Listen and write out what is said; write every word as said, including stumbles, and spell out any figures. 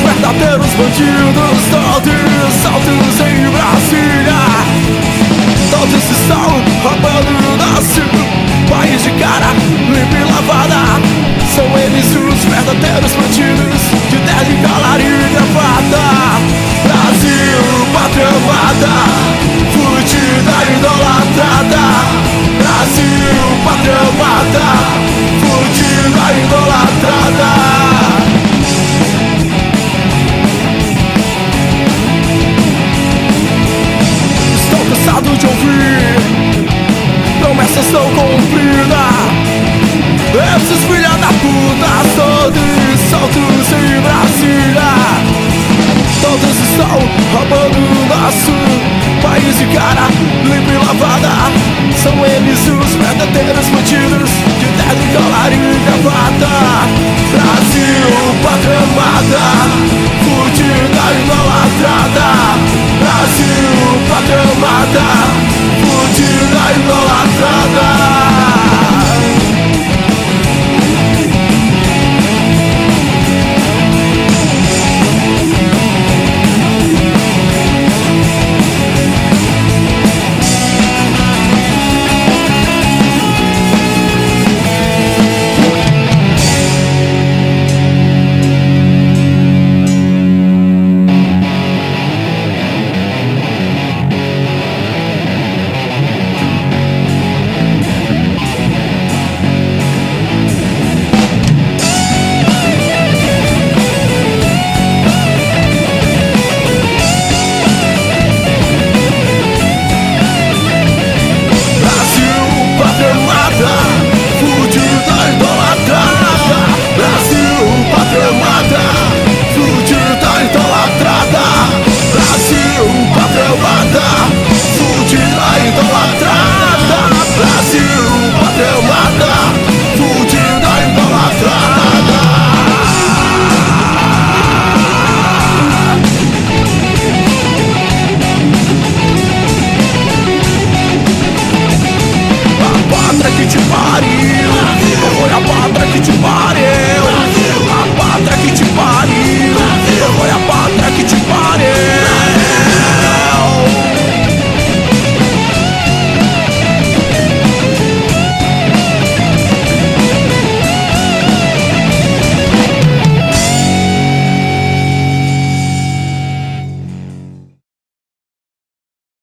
verdadeiros bandidos, todos soltos em Brasília. Todos estão roubando nosso país de cara limpa e lavada. São eles os verdadeiros bandidos de terno e colar e gravata. Brasil, pátria amada, fudida e idolatrada. Brasil, pátria amada, fudida e idolatrada. Cansado de ouvir promessas não cumpridas. Esses filha da puta, todos soltos em Brasília. Todos estão roubando nosso país de cara limpa e lavada. São eles os verdadeiros bandidos de terno e colar e gravata. Brasil, pátria amada, fudida e idolatrada. Brasil, pátria amada, fudida e idolatrada.